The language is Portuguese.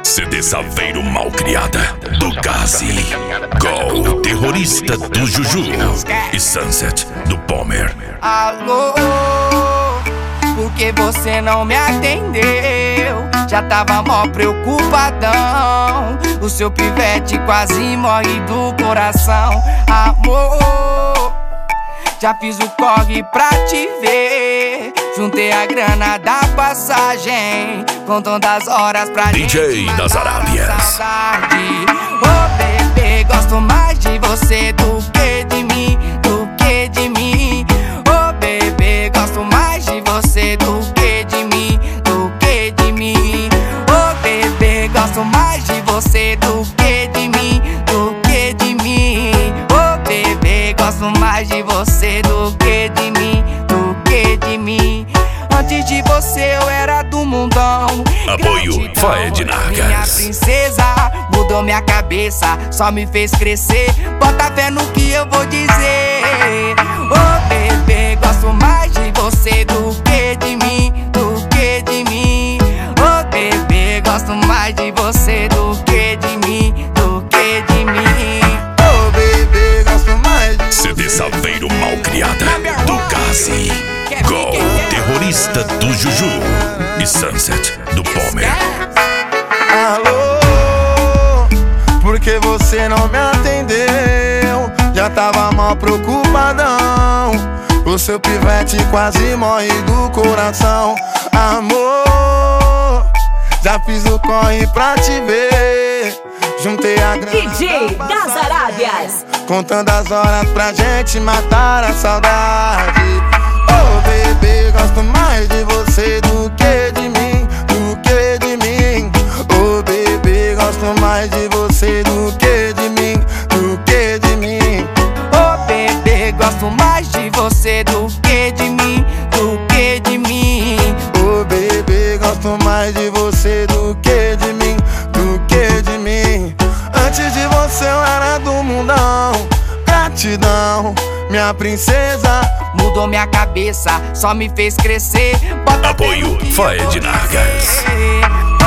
CD Saveiro Malcriada, do Gazi, Gol, Terrorista do Juju e Sunset do Palmer. Alô, por que você não me atendeu? Já tava mó preocupadão. O seu pivete quase morre do coração. Amor, já fiz o corre pra te ver. Juntei a grana da passagem, contando as horas pra DJ gente das Arábias. Ô bebê, gosto mais de você do que de mim, do que de mim. Ô bebê, gosto mais de você do que de mim, do que de mim. Ô bebê, gosto mais de você do que de mim, do que de mim. Ô bebê, gosto mais de você do que de mim, do que de mim. Antes de você eu era do mundão. Apoio Faed Nargas. Minha princesa mudou minha cabeça, só me fez crescer. Bota fé no que eu vou dizer. Ô bebê, gosto mais de você do que de mim, do que de mim. Ô bebê, gosto mais de você do que de mim, do que de mim. Ô bebê, gosto mais de CD Saveiro Malcriada, do Gazi, Gol, Terrorista do Juju e Sunset do Palmer. Alô, por que você não me atendeu? Já tava mal preocupadão. O seu pivete quase morre do coração. Amor, já fiz o corre pra te ver. Juntei a grana DJ das Arábias, contando as horas pra gente matar a saudade. Oh bebê, gosto mais de você do que de mim, do que de mim. Oh bebê, gosto mais de você do que de mim, do que de mim. Ô bebê, gosto mais de você do que de mim, do que de mim. Oh bebê, gosto mais de você do que de mim, do que de mim. Antes de você eu era do mundão. Gratidão, minha princesa. Mudou minha cabeça, só me fez crescer. Bota Apoio fé no que eu Faed vou Nargas. dizer.